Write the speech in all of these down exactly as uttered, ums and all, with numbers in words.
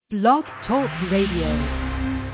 Blog Talk Radio.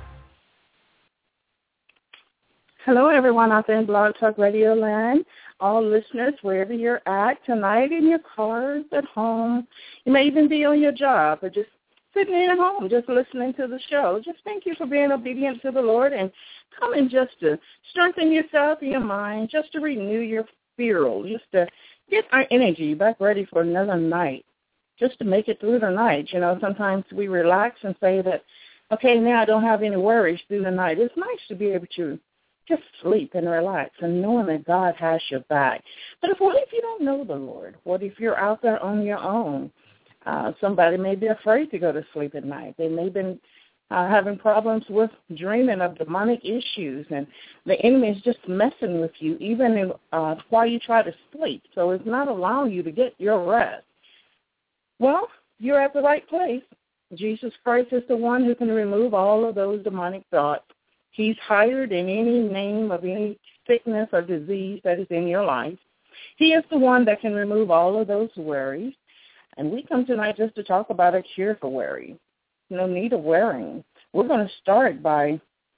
Hello, everyone out there in Blog Talk Radio land. All listeners, wherever you're at tonight, in your cars, at home. You may even be on your job or just sitting at home, just listening to the show. Just thank you for being obedient to the Lord and coming just to strengthen yourself and your mind, just to renew your spirit, just to get our energy back ready for another night, just to make it through the night. You know, sometimes we relax and say that, okay, now I don't have any worries through the night. It's nice to be able to just sleep and relax and knowing that God has your back. But if, what if you don't know the Lord? What if you're out there on your own? Uh, somebody may be afraid to go to sleep at night. They may have been uh, having problems with dreaming of demonic issues, and the enemy is just messing with you even in, uh, while you try to sleep. So it's not allowing you to get your rest. Well, you're at the right place. Jesus Christ is the one who can remove all of those demonic thoughts. He's higher than any name of any sickness or disease that is in your life. He is the one that can remove all of those worries. And we come tonight just to talk about a cure for worry. No need of worrying. We're going to start by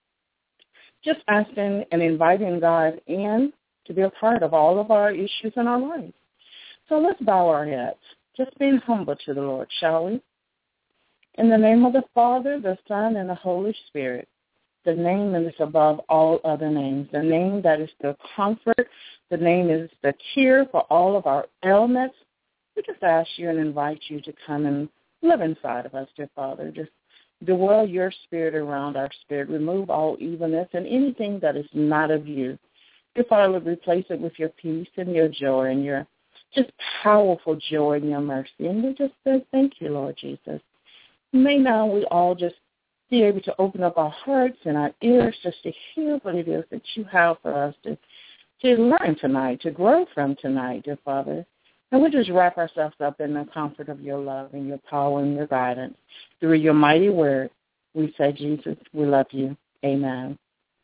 just asking and inviting God in to be a part of all of our issues in our life. So let's bow our heads, just being humble to the Lord, shall we? In the name of the Father, the Son, and the Holy Spirit, the name that is above all other names, the name that is the comfort, the name is the cure for all of our ailments. We just ask you and invite you to come and live inside of us, dear Father. Just dwell your spirit around our spirit. Remove all evilness and anything that is not of you. Dear Father, replace it with your peace and your joy and your just powerful joy and your mercy. And we just say thank you, Lord Jesus. May now we all just be able to open up our hearts and our ears just to hear what it is that you have for us to, to learn tonight, to grow from tonight, dear Father. And we just wrap ourselves up in the comfort of your love and your power and your guidance. Through your mighty word, we say, Jesus, we love you. Amen.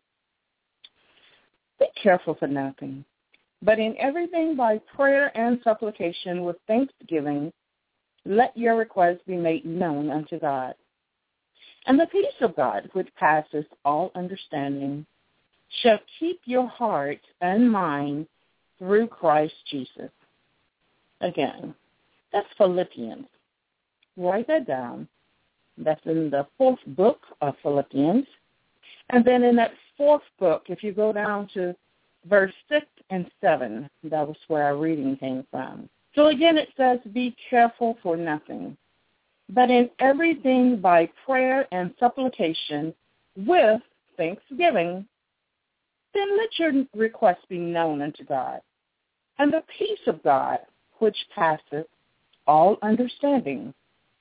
Be careful for nothing, but in everything by prayer and supplication with thanksgiving, let your requests be made known unto God. And the peace of God, which passes all understanding, shall keep your heart and mind through Christ Jesus. Again, that's Philippians. Write that down. That's in the fourth book of Philippians. And then in that fourth book, if you go down to verse six and seven, that was where our reading came from. So again, it says, be careful for nothing, but in everything by prayer and supplication with thanksgiving, then let your requests be known unto God. And the peace of God, which passeth all understanding,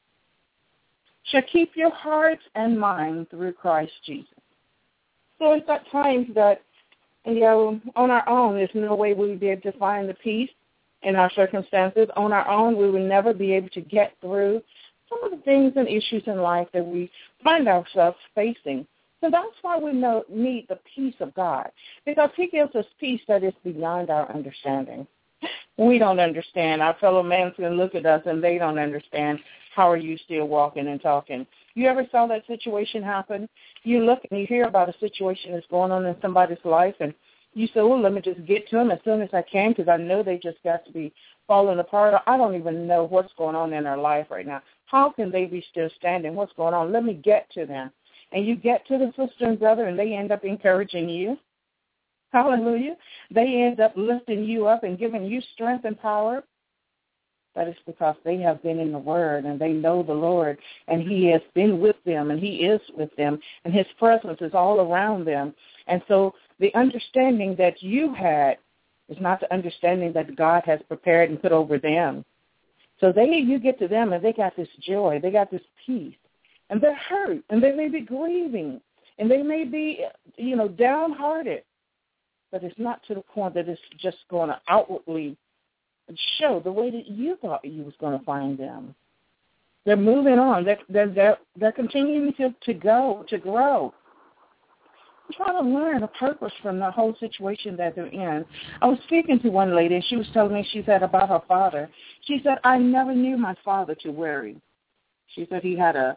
shall keep your hearts and mind through Christ Jesus. So it's at times that, you know, on our own, there's no way we would be able to find the peace in our circumstances. On our own, we would never be able to get through some of the things and issues in life that we find ourselves facing. So that's why we know, need the peace of God, because he gives us peace that is beyond our understanding. We don't understand. Our fellow man can look at us and they don't understand. How are you still walking and talking? You ever saw that situation happen? You look and you hear about a situation that's going on in somebody's life, and you say, well, let me just get to them as soon as I can because I know they just got to be falling apart. I don't even know what's going on in their life right now. How can they be still standing? What's going on? Let me get to them. And you get to the sister and brother, and they end up encouraging you. Hallelujah. They end up lifting you up and giving you strength and power. That is because they have been in the Word and they know the Lord, and he has been with them and he is with them, and his presence is all around them. And so the understanding that you had is not the understanding that God has prepared and put over them. So they, you get to them and they got this joy, they got this peace, and they're hurt, and they may be grieving, and they may be, you know, downhearted. But it's not to the point that it's just going to outwardly show the way that you thought you was going to find them. They're moving on. They're, they're, they're, they're continuing to, to go, to grow. I'm trying to learn a purpose from the whole situation that they're in. I was speaking to one lady, and she was telling me, she said, about her father. She said, I never knew my father to worry. She said he had a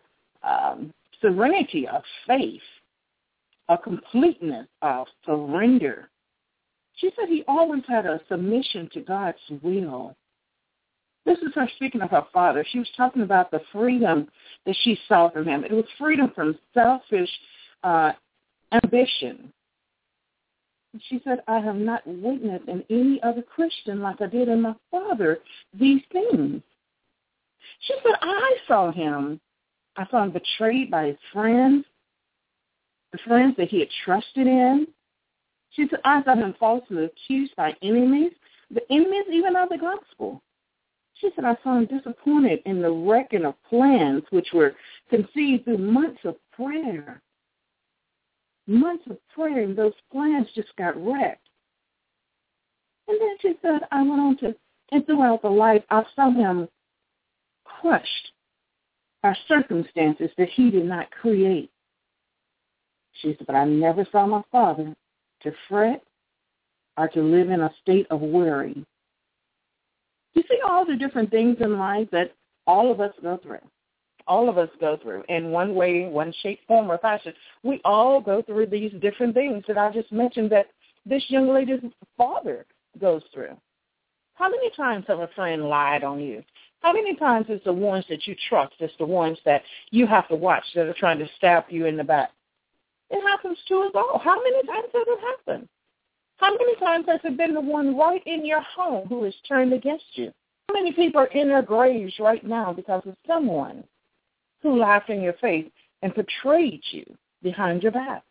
um, serenity of faith, a completeness of surrender. She said he always had a submission to God's will. This is her speaking of her father. She was talking about the freedom that she saw from him. It was freedom from selfish uh, ambition. She said, I have not witnessed in any other Christian like I did in my father these things. She said, I saw him. I saw him betrayed by his friends, the friends that he had trusted in. She said, I saw him falsely accused by enemies, the enemies even of the gospel. She said, I saw him disappointed in the wrecking of plans which were conceived through months of prayer. Months of prayer, and those plans just got wrecked. And then she said, I went on to, and throughout the life, I saw him crushed by circumstances that he did not create. She said, but I never saw my father to fret or to live in a state of worry. You see all the different things in life that all of us go through. All of us go through in one way, one shape, form, or fashion. We all go through these different things that I just mentioned that this young lady's father goes through. How many times have a friend lied on you? How many times is the ones that you trust, it's the ones that you have to watch that are trying to stab you in the back? It happens to us all. How many times has it happened? How many times has it been the one right in your home who is turned against you? How many people are in their graves right now because of someone who laughed in your face and betrayed you behind your back?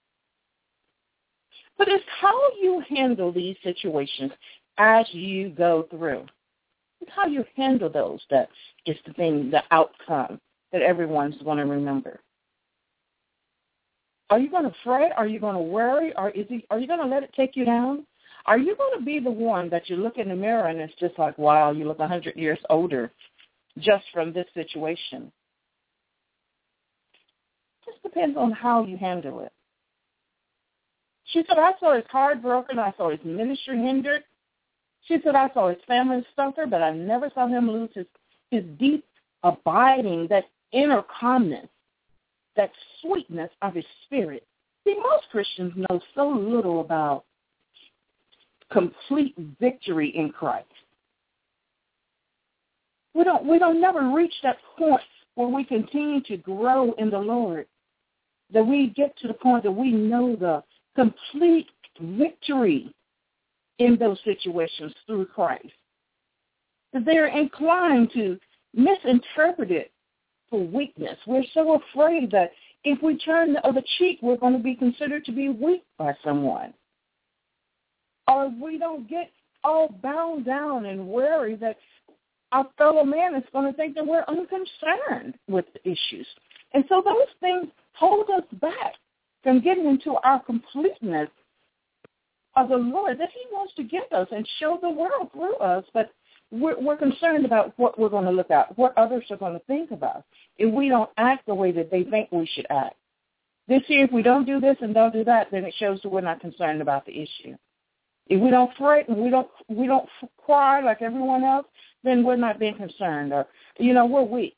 But it's how you handle these situations as you go through. It's how you handle those that is the thing, the outcome that everyone's going to remember. Are you going to fret? Are you going to worry? Or is he, are you going to let it take you down? Are you going to be the one that you look in the mirror and it's just like, wow, you look one hundred years older just from this situation? Just depends on how you handle it. She said, I saw his heart broken. I saw his ministry hindered. She said, I saw his family suffer, but I never saw him lose his, his deep abiding, that inner calmness, that sweetness of his spirit. See, most Christians know so little about complete victory in Christ. We don't, we don't never reach that point where we continue to grow in the Lord, that we get to the point that we know the complete victory in those situations through Christ. That they're inclined to misinterpret it for weakness. We're so afraid that if we turn the other cheek, we're going to be considered to be weak by someone. Or we don't get all bound down and worry that our fellow man is going to think that we're unconcerned with the issues. And so those things hold us back from getting into our completeness of the Lord that he wants to give us and show the world through us. But we're, we're concerned about what we're going to look at, what others are going to think about, if we don't act the way that they think we should act. This year, if we don't do this and don't do that, then it shows that we're not concerned about the issue. If we don't fret and we don't we don't cry like everyone else, then we're not being concerned, or, you know, we're weak.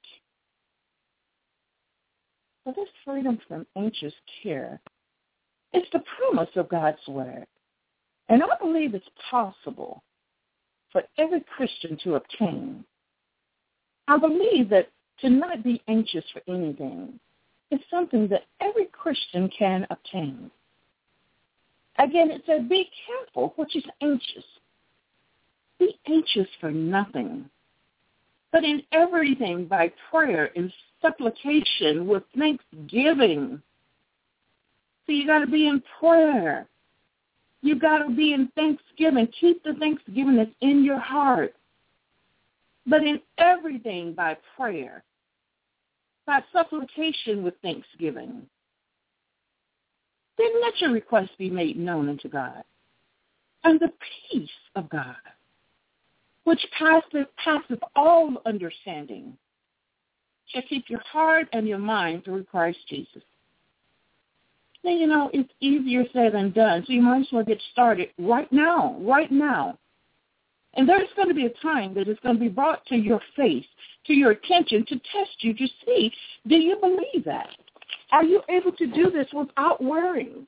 But this freedom from anxious care is the promise of God's word. And I believe it's possible for every Christian to obtain. I believe that to not be anxious for anything is something that every Christian can obtain. Again, it said, be careful, which is anxious. Be anxious for nothing, but in everything by prayer and supplication with thanksgiving. So you got to be in prayer. You got to be in thanksgiving. Keep the thanksgiving that's in your heart. But in everything by prayer, by supplication with thanksgiving. Then let your requests be made known unto God. And the peace of God, which passeth, passeth all understanding, shall keep your heart and your mind through Christ Jesus. Now, you know, it's easier said than done, so you might as well get started right now, right now. And there's going to be a time that it's going to be brought to your face, to your attention, to test you, to see, do you believe that? Are you able to do this without worrying?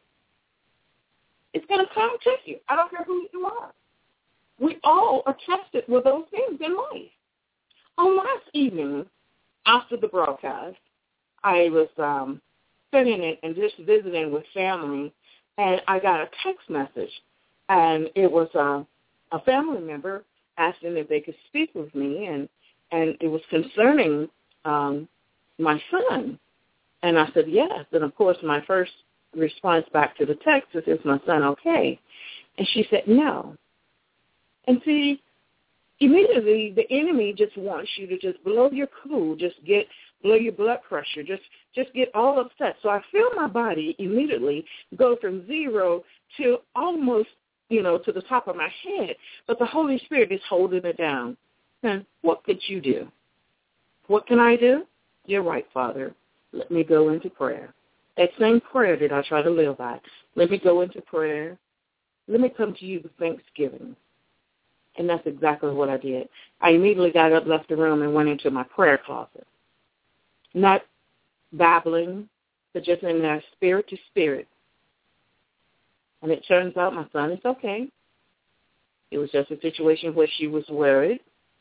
It's going to come to you. I don't care who you are. We all are tested with those things in life. On last evening, after the broadcast, I was um, sitting in and just visiting with family, and I got a text message, and it was uh, a family member asking if they could speak with me, and, and it was concerning um, my son. And I said, yes. And, of course, my first response back to the text is, is my son okay? And she said, no. And see, immediately the enemy just wants you to just blow your cool, just get blow your blood pressure, just just get all upset. So I feel my body immediately go from zero to almost, you know, to the top of my head. But the Holy Spirit is holding it down. And what could you do? What can I do? You're right, Father. Let me go into prayer. That same prayer that I try to live by. Let me go into prayer. Let me come to you with thanksgiving. And that's exactly what I did. I immediately got up, left the room, and went into my prayer closet. Not babbling, but just in there, spirit to spirit. And it turns out my son is okay. It was just a situation where she was worried.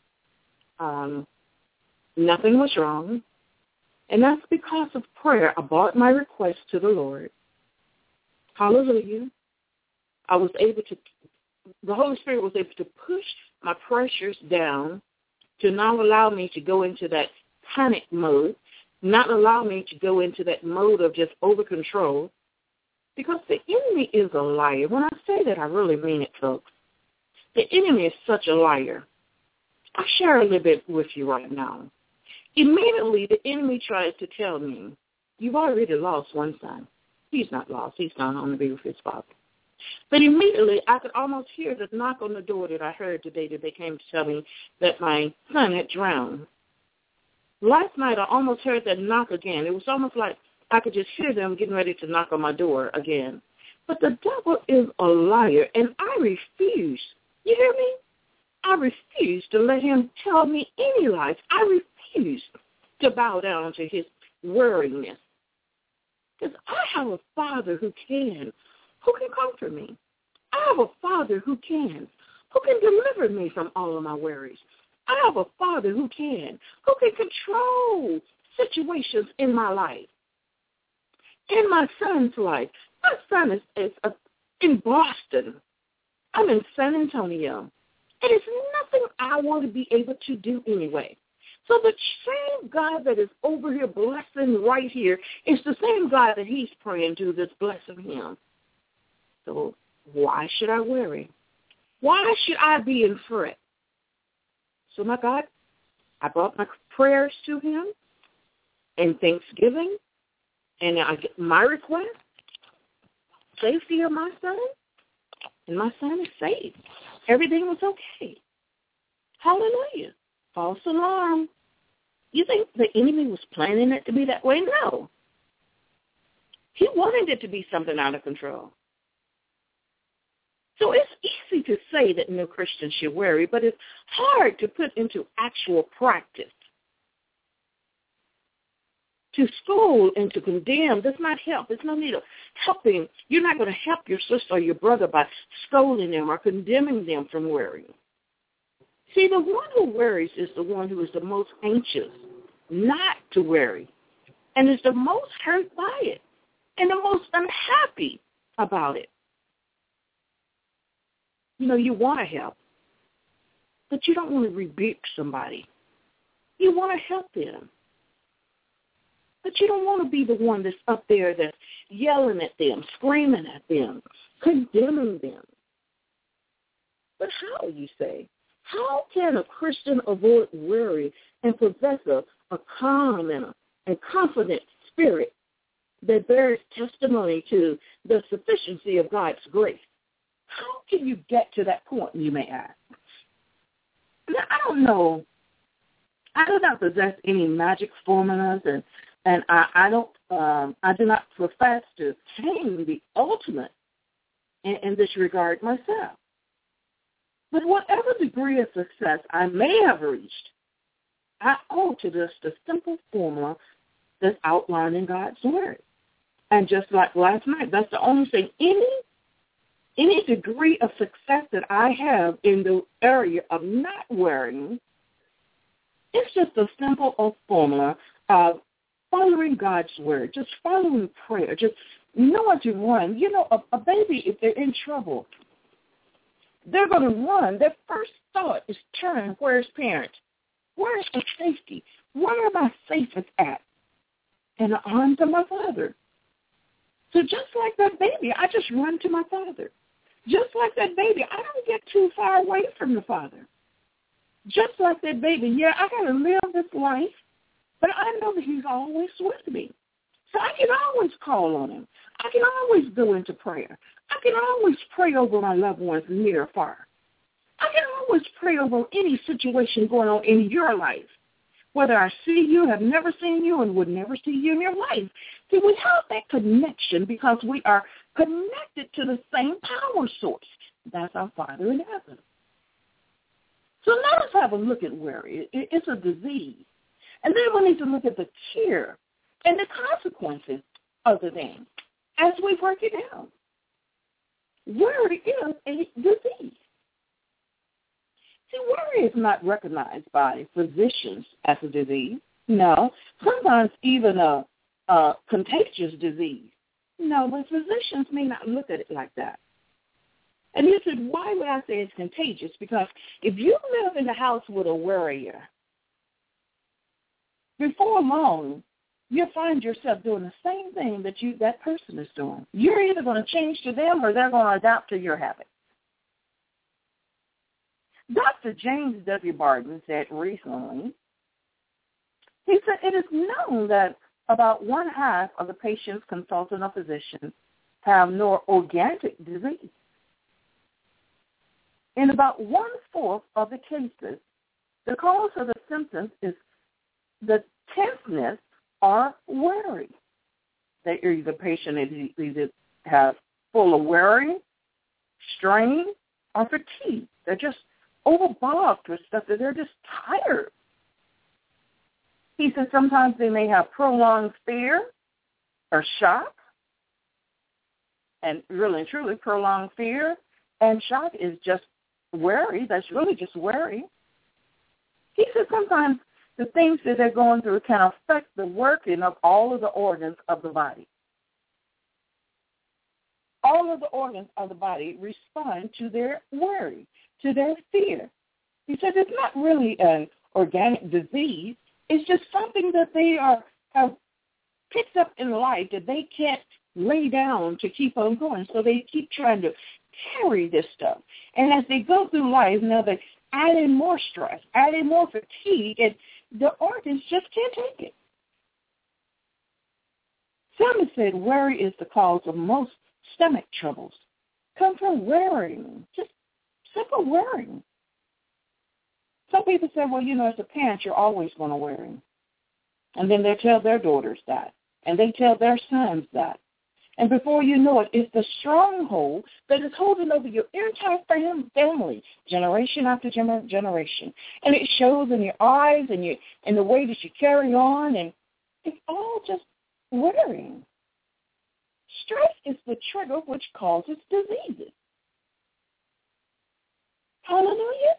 Um, nothing was wrong. And that's because of prayer. I brought my request to the Lord. Hallelujah. I was able to, the Holy Spirit was able to push my pressures down to not allow me to go into that panic mode, not allow me to go into that mode of just over-control, because the enemy is a liar. When I say that, I really mean it, folks. The enemy is such a liar. I'll share a little bit with you right now. Immediately, the enemy tries to tell me, you've already lost one son. He's not lost. He's gone on to be with his father. But immediately, I could almost hear the knock on the door that I heard today that they came to tell me that my son had drowned. Last night, I almost heard that knock again. It was almost like I could just hear them getting ready to knock on my door again. But the devil is a liar, and I refuse. You hear me? I refuse to let him tell me any lies. I refuse to bow down to his worriness. Because I have a Father who can, who can comfort me. I have a Father who can, who can deliver me from all of my worries. I have a Father who can, who can control situations in my life, in my son's life. My son is, is uh, in Boston. I'm in San Antonio. And it's nothing I want to be able to do anyway. So the same God that is over here blessing right here is the same God that he's praying to that's blessing him. So why should I worry? Why should I be in fret? So my God, I brought my prayers to him and thanksgiving, and I get my request, safety of my son, and my son is safe. Everything was okay. Hallelujah. False alarm. You think the enemy was planning it to be that way? No. He wanted it to be something out of control. So it's easy to say that no Christian should worry, but it's hard to put into actual practice. To scold and to condemn does not help. There's no need of helping. You're not going to help your sister or your brother by scolding them or condemning them from worrying. See, the one who worries is the one who is the most anxious not to worry and is the most hurt by it and the most unhappy about it. You know, you want to help, but you don't want to rebuke somebody. You want to help them. But you don't want to be the one that's up there that's yelling at them, screaming at them, condemning them. But how, you say? How can a Christian avoid worry and possess a, a calm and, a, and confident spirit that bears testimony to the sufficiency of God's grace? How can you get to that point, you may ask? Now, I don't know. I do not possess any magic formulas, and And I, I don't, um, I do not profess to attain the ultimate in, in this regard myself. But whatever degree of success I may have reached, I owe to this the simple formula that's outlined in God's Word. And just like last night, that's the only thing. Any any degree of success that I have in the area of not worrying, it's just a simple formula of following God's Word, just following prayer, just knowing to run. You know, a, a baby, if they're in trouble, they're going to run. Their first thought is turn, where's parents? Where's the safety? Where am I safest at? In the arms of my Father. So just like that baby, I just run to my Father. Just like that baby, I don't get too far away from the Father. Just like that baby, yeah, I got to live this life, but I know that he's always with me. So I can always call on him. I can always go into prayer. I can always pray over my loved ones near or far. I can always pray over any situation going on in your life. Whether I see you, have never seen you, and would never see you in your life. See, we have that connection because we are connected to the same power source. That's our Father in heaven. So let us have a look at worry. It's a disease. And then we need to look at the cure and the consequences of the thing as we work it out. Worry is a disease. See, worry is not recognized by physicians as a disease. No. Sometimes even a, a contagious disease. No, but physicians may not look at it like that. And you said, why would I say it's contagious? Because if you live in the house with a worrier, before long, you'll find yourself doing the same thing that you that person is doing. You're either going to change to them or they're going to adapt to your habits. Doctor James W. Barton said recently, he said, it is known that about one half of the patients consulting a physician have neuroorganic disease. In about one-fourth of the cases, the cause of the symptoms is the tenseness or worry. That either the patient is either have full of worry, strain, or fatigue. They're just overbogged with stuff that they're just tired. He said sometimes they may have prolonged fear or shock, and really and truly prolonged fear and shock is just worry. That's really just worry. He said sometimes the things that they're going through can affect the working of all of the organs of the body. All of the organs of the body respond to their worry, to their fear. He said it's not really an organic disease. It's just something that they are have picked up in life that they can't lay down to keep on going. So they keep trying to carry this stuff. And as they go through life, now they add in more stress, add in more fatigue, and the organs just can't take it. Some said worry is the cause of most stomach troubles. Come from worrying, just simple worrying. Some people say, well, you know, as a parent, you're always going to worry. And then they tell their daughters that, and they tell their sons that. And before you know it, it's the stronghold that is holding over your entire fam- family, generation after gener- generation. And it shows in your eyes and your, in the way that you carry on, and it's all just worrying. Stress is the trigger which causes diseases. Hallelujah.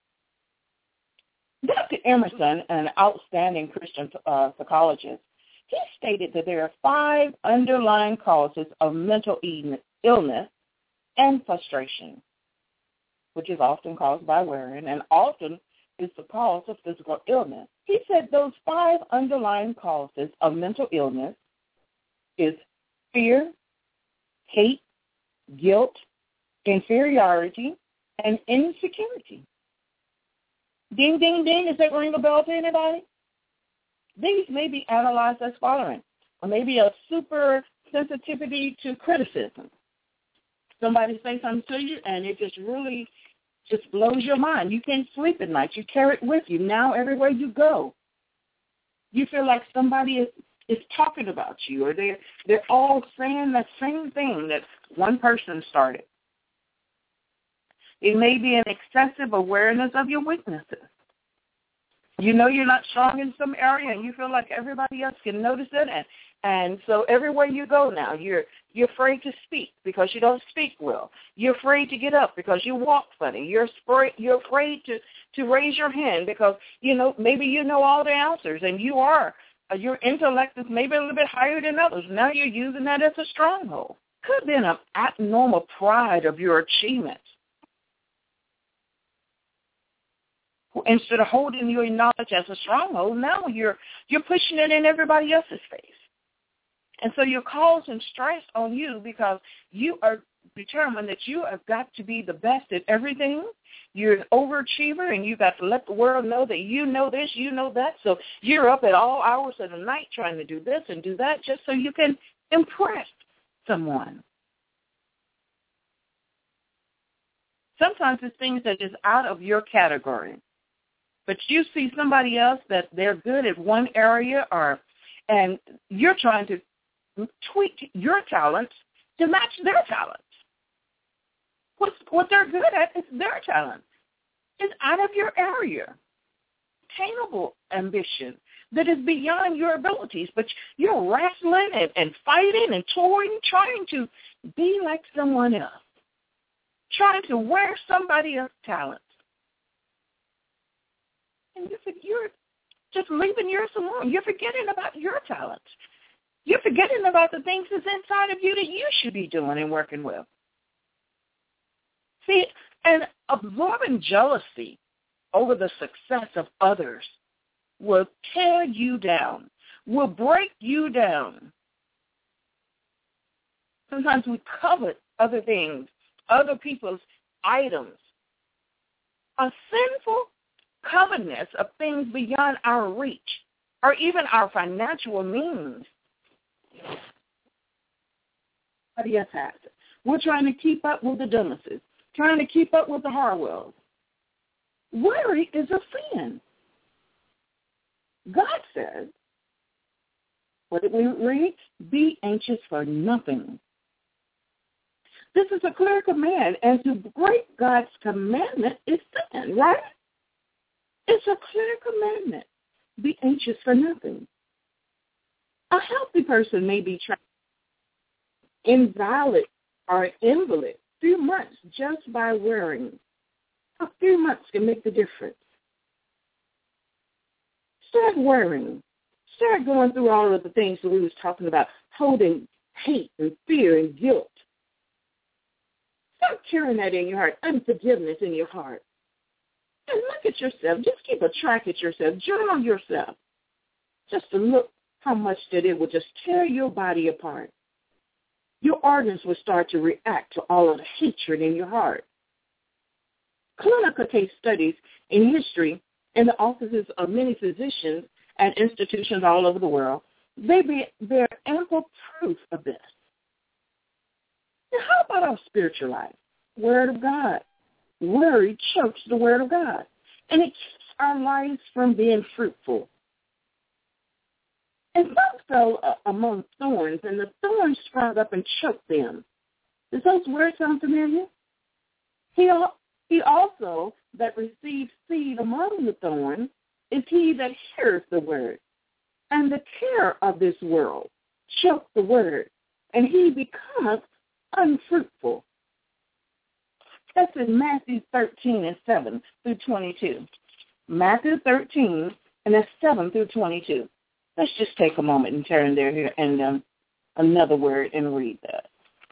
Doctor Emerson, an outstanding Christian uh, psychologist, he stated that there are five underlying causes of mental illness and frustration, which is often caused by worrying and often is the cause of physical illness. He said those five underlying causes of mental illness is fear, hate, guilt, inferiority, and insecurity. Ding, ding, ding. Does that ring a bell to anybody? These may be analyzed as following, or maybe a super sensitivity to criticism. Somebody say something to you, and it just really just blows your mind. You can't sleep at night. You carry it with you. Now everywhere you go, you feel like somebody is, is talking about you, or they're, they're all saying the same thing that one person started. It may be an excessive awareness of your weaknesses. You know you're not strong in some area, and you feel like everybody else can notice it, and and so everywhere you go now, you're you're afraid to speak because you don't speak well. You're afraid to get up because you walk funny. You're afraid you're afraid to to raise your hand because you know maybe you know all the answers, and you are uh, your intellect is maybe a little bit higher than others. Now you're using that as a stronghold. Could have been an abnormal pride of your achievements. Instead of holding your knowledge as a stronghold, now you're you're pushing it in everybody else's face. And so you're causing stress on you because you are determined that you have got to be the best at everything. You're an overachiever, and you've got to let the world know that you know this, you know that. So you're up at all hours of the night trying to do this and do that just so you can impress someone. Sometimes it's things that is out of your category. But you see somebody else that they're good at one area, or and you're trying to tweak your talents to match their talents. What's, what they're good at is their talent. It's out of your area. Attainable ambition that is beyond your abilities, but you're wrestling and, and fighting and toiling, trying to be like someone else, trying to wear somebody else's talent. And you're just leaving yours alone. You're forgetting about your talents. You're forgetting about the things that's inside of you that you should be doing and working with. See, and absorbing jealousy over the success of others will tear you down, will break you down. Sometimes we covet other things, other people's items. A sinful covetousness of things beyond our reach or even our financial means. Somebody else has it. We're trying to keep up with the Dunases, trying to keep up with the Harwells. Worry is a sin. God says, what did we read? Be anxious for nothing. This is a clear command, and to break God's commandment is sin, right? It's a clear commandment. Be anxious for nothing. A healthy person may be trapped, invalid or invalid a few months just by worrying. A few months can make the difference. Start worrying. Start going through all of the things that we was talking about, holding hate and fear and guilt. Start carrying that in your heart, unforgiveness in your heart. And look at yourself. Just keep a track at yourself. Journal yourself. Just to look how much that it will just tear your body apart. Your organs will start to react to all of the hatred in your heart. Clinical case studies in history in the offices of many physicians at institutions all over the world, they bear ample proof of this. Now, how about our spiritual life? Word of God. Worry chokes the word of God, and it keeps our lives from being fruitful. And some fell uh, among thorns, and the thorns sprung up and choked them. Does those words sound familiar? He, he also that receives seed among the thorns is he that hears the word, and the care of this world chokes the word, and he becomes unfruitful. That's in Matthew thirteen and seven through twenty-two. Matthew thirteen, and that's seven through twenty-two. Let's just take a moment and turn there here and um, another word and read that.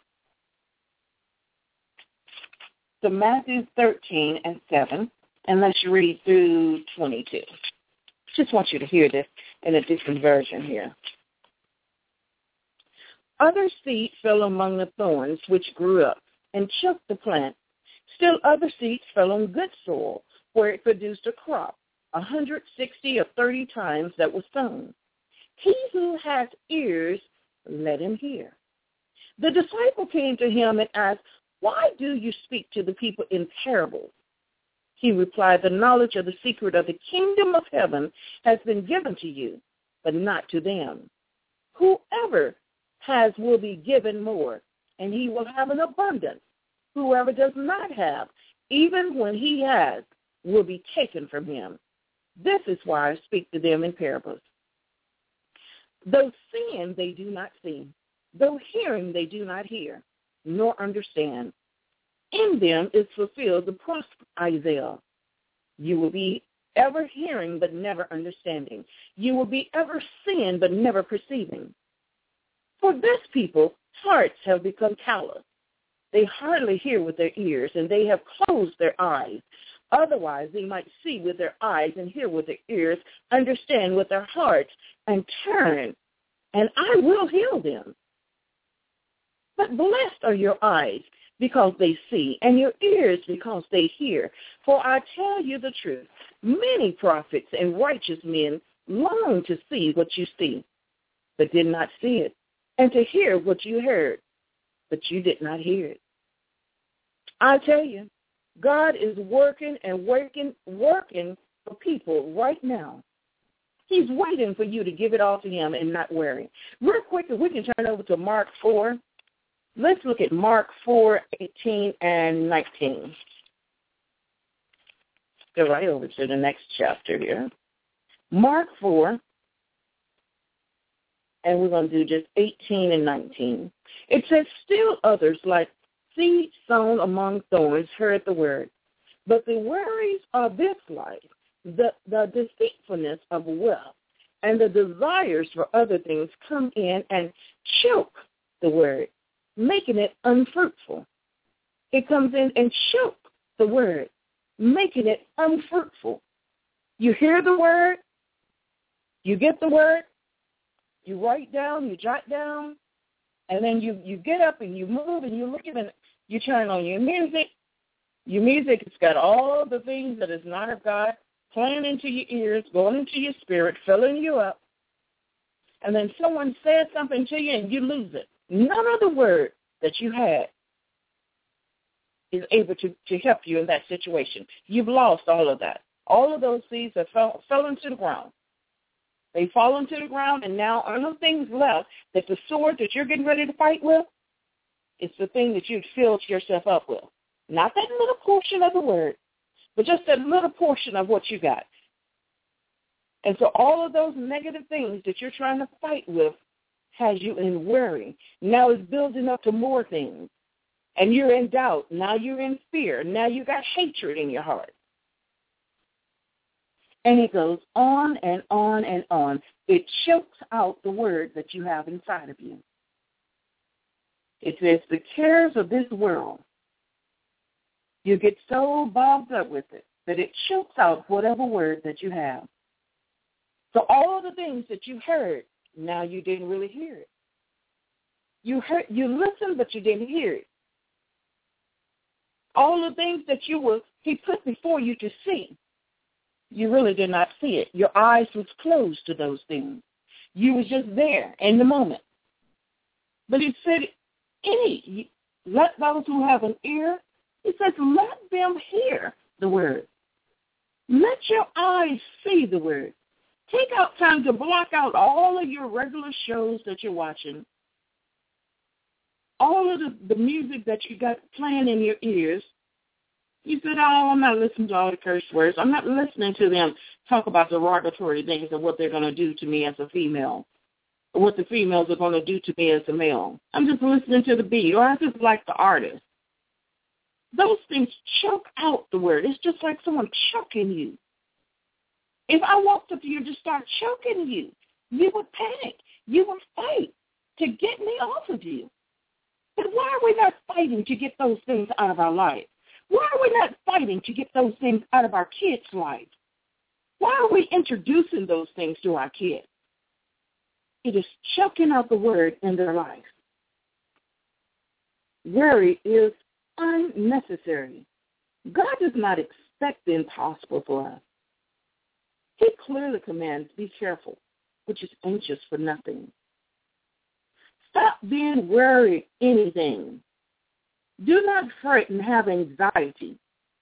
So Matthew thirteen and seven, and let's read through twenty-two. Just want you to hear this in a different version here. Other seed fell among the thorns which grew up and choked the plant. Still other seeds fell on good soil, where it produced a crop, a hundred sixty or thirty times that was sown. He who has ears, let him hear. The disciple came to him and asked, why do you speak to the people in parables? He replied, the knowledge of the secret of the kingdom of heaven has been given to you, but not to them. Whoever has will be given more, and he will have an abundance. Whoever does not have, even when he has, will be taken from him. This is why I speak to them in parables. Though seeing, they do not see. Though hearing, they do not hear, nor understand. In them is fulfilled the prophet Isaiah. You will be ever hearing, but never understanding. You will be ever seeing, but never perceiving. For this people, hearts have become callous. They hardly hear with their ears, and they have closed their eyes. Otherwise, they might see with their eyes and hear with their ears, understand with their hearts, and turn, and I will heal them. But blessed are your eyes, because they see, and your ears because they hear. For I tell you the truth, many prophets and righteous men long to see what you see, but did not see it, and to hear what you heard, but you did not hear it. I tell you, God is working and working, working for people right now. He's waiting for you to give it all to him and not worry. Real quick, if we can turn over to Mark four. Let's look at Mark four, eighteen and nineteen. Go right over to the next chapter here. Mark four, and we're going to do just eighteen and nineteen. It says, still others, like seed sown among thorns, heard the word. But the worries of this life, the, the deceitfulness of wealth, and the desires for other things come in and choke the word, making it unfruitful. It comes in and choke the word, making it unfruitful. You hear the word, you get the word, you write down, you jot down, and then you, you get up and you move and you look at it, you turn on your music. Your music has got all the things that is not of God playing into your ears, going into your spirit, filling you up. And then someone says something to you and you lose it. None of the word that you had is able to, to help you in that situation. You've lost all of that. All of those seeds have fell, fell into the ground. They fall into the ground, and now are no things left that the sword that you're getting ready to fight with, it's the thing that you've filled yourself up with. Not that little portion of the word, but just that little portion of what you got. And so all of those negative things that you're trying to fight with has you in worry. Now it's building up to more things. And you're in doubt. Now you're in fear. Now you got hatred in your heart. And it goes on and on and on. It chokes out the word that you have inside of you. It says the cares of this world, you get so bogged up with it that it chokes out whatever word that you have. So all of the things that you heard, now you didn't really hear it. You heard, you listened, but you didn't hear it. All the things that you were, he put before you to see, you really did not see it. Your eyes was closed to those things. You was just there in the moment. But he said, any, let those who have an ear, he says, let them hear the word. Let your eyes see the word. Take out time to block out all of your regular shows that you're watching, all of the, the music that you got playing in your ears. You said, oh, I'm not listening to all the curse words. I'm not listening to them talk about derogatory things and what they're going to do to me as a female, or what the females are going to do to me as a male. I'm just listening to the beat, or I just like the artist. Those things choke out the word. It's just like someone choking you. If I walked up to you and just start choking you, you would panic. You would fight to get me off of you. But why are we not fighting to get those things out of our life? Why are we not fighting to get those things out of our kids' life? Why are we introducing those things to our kids? It is choking out the word in their life. Worry is unnecessary. God does not expect the impossible for us. He clearly commands, be careful, which is anxious for nothing. Stop being worried anything. Do not fret and have anxiety.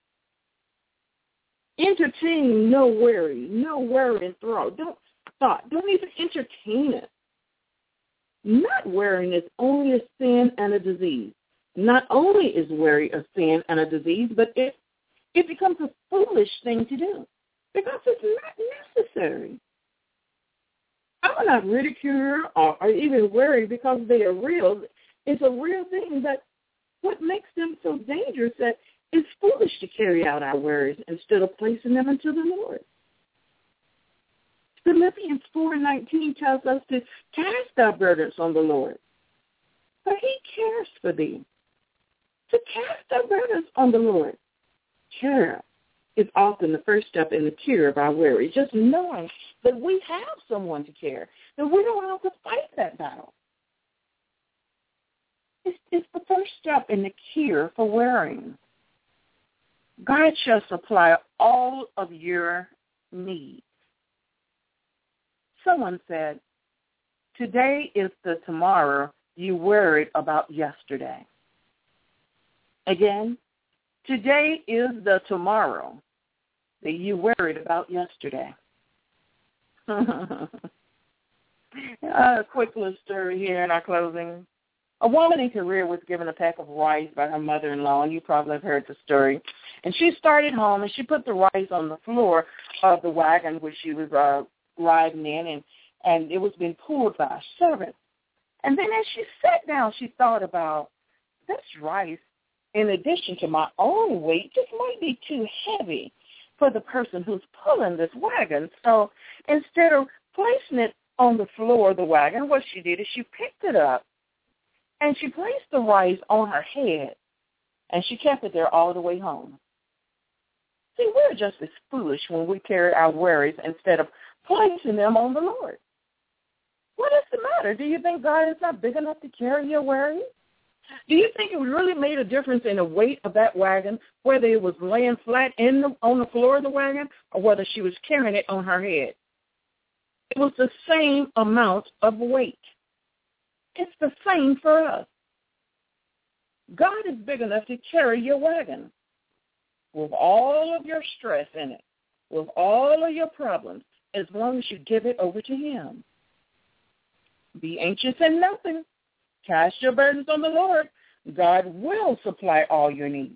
Entertain no worry, no worry and thought. Don't thought. Don't even entertain it. Not worrying is only a sin and a disease. Not only is worry a sin and a disease, but it it becomes a foolish thing to do because it's not necessary. I'm not ridiculed or, or even worried because they are real. It's a real thing, but what makes them so dangerous that it's foolish to carry out our worries instead of placing them into the Lord. Philippians four nineteen tells us to cast our burdens on the Lord, for he cares for thee. To cast our burdens on the Lord. Care is often the first step in the cure of our worries, just knowing that we have someone to care, that we don't have to fight that battle. It's, it's the first step in the cure for worrying. God shall supply all of your needs. Someone said, today is the tomorrow you worried about yesterday. Again, today is the tomorrow that you worried about yesterday. A quick little story here in our closing. A woman in Korea was given a pack of rice by her mother-in-law, and you probably have heard the story. And she started home, and she put the rice on the floor of the wagon which she was uh, riding in, and, and it was being pulled by a servant. And then as she sat down, she thought about, this rice, in addition to my own weight, just might be too heavy for the person who's pulling this wagon. So instead of placing it on the floor of the wagon, what she did is she picked it up, and she placed the rice on her head, and she kept it there all the way home. See, we're just as foolish when we carry our worries instead of placing them on the Lord. What is the matter? Do you think God is not big enough to carry your worries? Do you think it really made a difference in the weight of that wagon, whether it was laying flat in the, on the floor of the wagon or whether she was carrying it on her head? It was the same amount of weight. It's the same for us. God is big enough to carry your wagon with all of your stress in it, with all of your problems, as long as you give it over to him. Be anxious in nothing. Cast your burdens on the Lord. God will supply all your needs.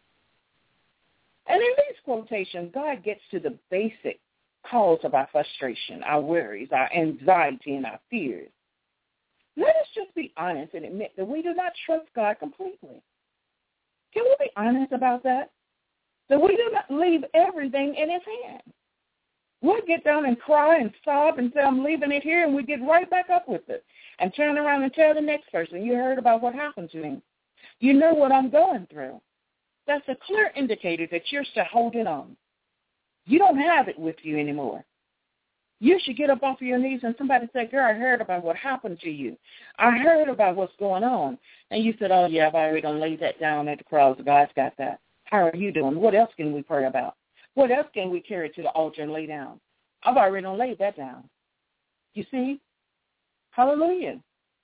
And in these quotations, God gets to the basic cause of our frustration, our worries, our anxiety, and our fears. Let us just be honest and admit that we do not trust God completely. Can we be honest about that? That we do not leave everything in his hands. We'll get down and cry and sob and say, I'm leaving it here, and we get right back up with it and turn around and tell the next person, you heard about what happened to me. You know what I'm going through. That's a clear indicator that you're still holding on. You don't have it with you anymore. You should get up off of your knees and somebody say, girl, I heard about what happened to you. I heard about what's going on. And you said, oh, yeah, I've already done laid that down at the cross. God's got that. How are you doing? What else can we pray about? What else can we carry to the altar and lay down? I've already done laid that down. You see? Hallelujah.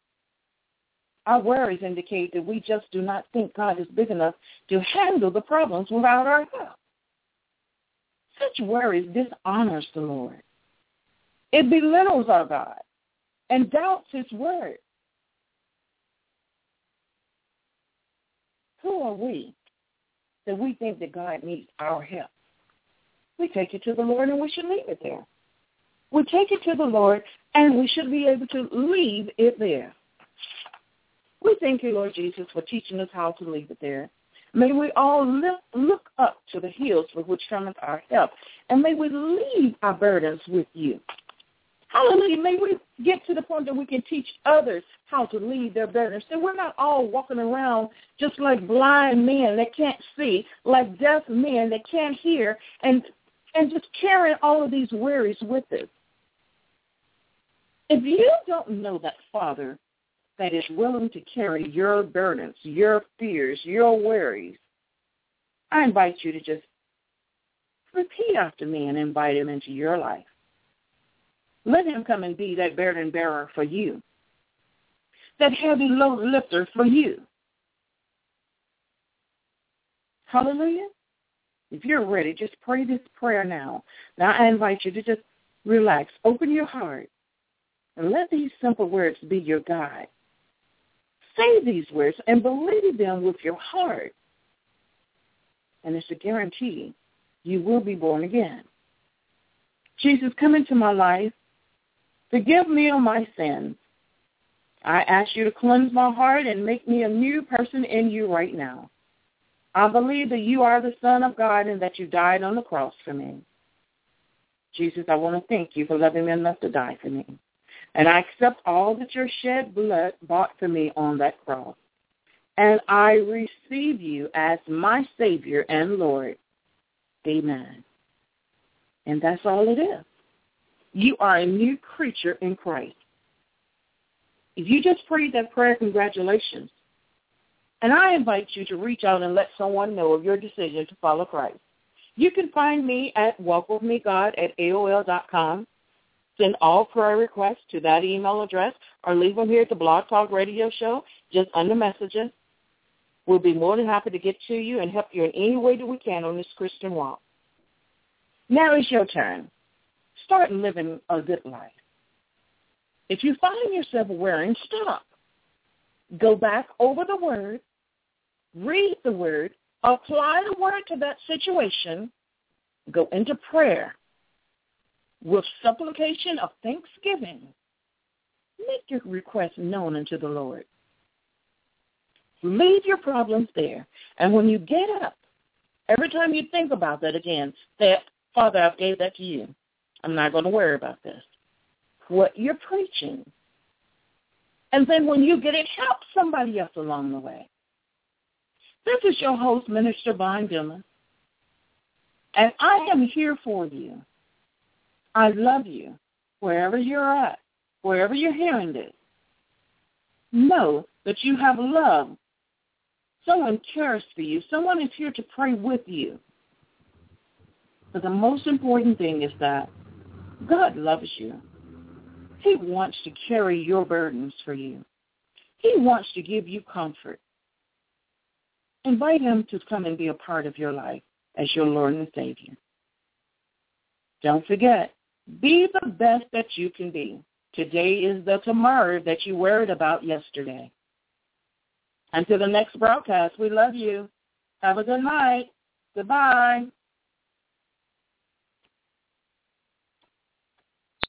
Our worries indicate that we just do not think God is big enough to handle the problems without our help. Such worries dishonors the Lord. It belittles our God and doubts his word. Who are we that we think that God needs our help? We take it to the Lord and we should leave it there. We take it to the Lord and we should be able to leave it there. We thank you, Lord Jesus, for teaching us how to leave it there. May we all look, look up to the hills for which cometh our help, and may we leave our burdens with you. Hallelujah. May we get to the point that we can teach others how to leave their burdens. So we're not all walking around just like blind men that can't see, like deaf men that can't hear, and and just carrying all of these worries with us. If you don't know that Father that is willing to carry your burdens, your fears, your worries, I invite you to just repeat after me and invite him into your life. Let him come and be that burden bearer for you, that heavy load lifter for you. Hallelujah. If you're ready, just pray this prayer now. Now I invite you to just relax, open your heart, and let these simple words be your guide. Say these words and believe them with your heart. And it's a guarantee you will be born again. Jesus, come into my life. Forgive me of my sins. I ask you to cleanse my heart and make me a new person in you right now. I believe that you are the Son of God and that you died on the cross for me. Jesus, I want to thank you for loving me enough to die for me. And I accept all that your shed blood bought for me on that cross. And I receive you as my Savior and Lord. Amen. And that's all it is. You are a new creature in Christ. If you just prayed that prayer, congratulations. And I invite you to reach out and let someone know of your decision to follow Christ. You can find me at welcomemegod at A O L dot com. Send all prayer requests to that email address or leave them here at the Blog Talk Radio Show, just under messages. We'll be more than happy to get to you and help you in any way that we can on this Christian walk. Now it's your turn. Start living a good life. If you find yourself worrying, stop. Go back over the Word, read the Word, apply the Word to that situation, go into prayer with supplication of thanksgiving. Make your request known unto the Lord. Leave your problems there. And when you get up, every time you think about that again, say, Father, I've gave that to you. I'm not going to worry about this. What you're preaching. And then when you get it, help somebody else along the way. This is your host, Minister Vaughn Dillon. And I am here for you. I love you. Wherever you're at, wherever you're hearing this, know that you have love. Someone cares for you. Someone is here to pray with you. But the most important thing is that God loves you. He wants to carry your burdens for you. He wants to give you comfort. Invite him to come and be a part of your life as your Lord and Savior. Don't forget, be the best that you can be. Today is the tomorrow that you worried about yesterday. Until the next broadcast, we love you. Have a good night. Goodbye.